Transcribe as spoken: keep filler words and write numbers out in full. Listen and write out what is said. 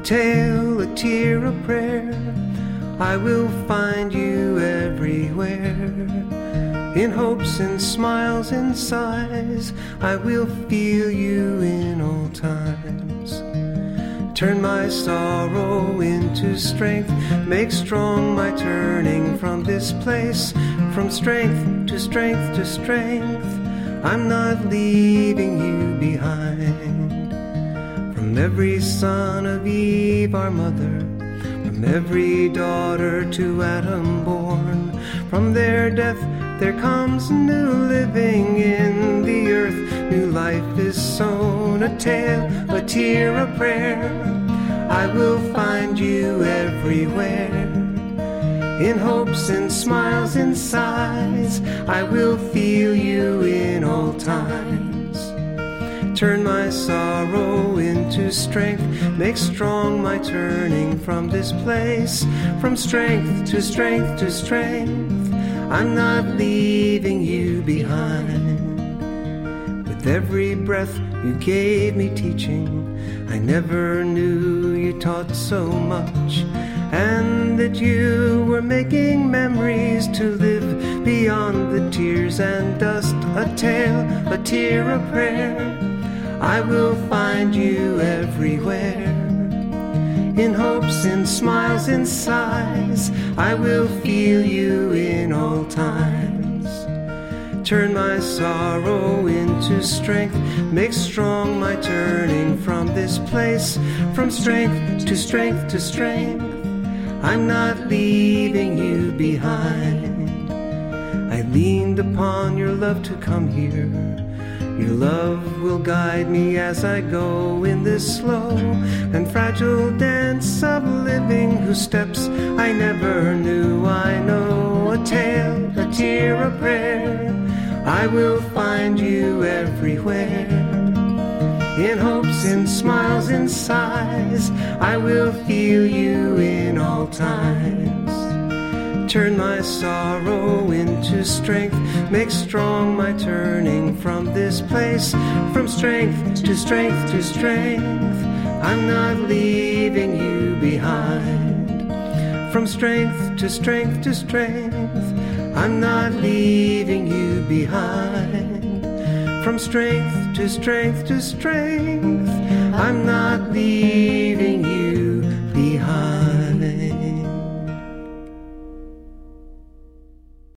tale, a tear, a prayer. I will find you everywhere. In hopes and smiles and sighs, I will feel you in all times. Turn my sorrow into strength, make strong my turning from this place. From strength to strength to strength, I'm not leaving you behind. From every son of Eve, our mother, from every daughter to Adam born, from their death there comes new living in the earth. New life is sown, a tale, a tear, a prayer. I will find you everywhere. In hopes and smiles and sighs, I will feel you in all times. Turn my sorrow into strength, make strong my turning from this place. From strength to strength to strength, I'm not leaving you behind. With every breath you gave me teaching, I never knew you taught so much, and that you were making memories to live beyond the tears and dust. A tale, a tear, a prayer. I will find you everywhere. In hopes and smiles and sighs, I will feel you in all times. Turn my sorrow into strength, make strong my turning from this place. From strength to strength to strength, I'm not leaving you behind. I leaned upon your love to come here. Your love will guide me as I go in this slow and fragile dance of living, whose steps I never knew. I know a tale, a tear, a prayer. I will find you everywhere. In hopes and smiles and sighs, I will feel you in all times. Turn my sorrow into strength, make strong my turning from this place. From strength to strength to strength, I'm not leaving you behind. From strength to strength to strength, I'm not leaving you behind. From strength to strength to strength, I'm not leaving you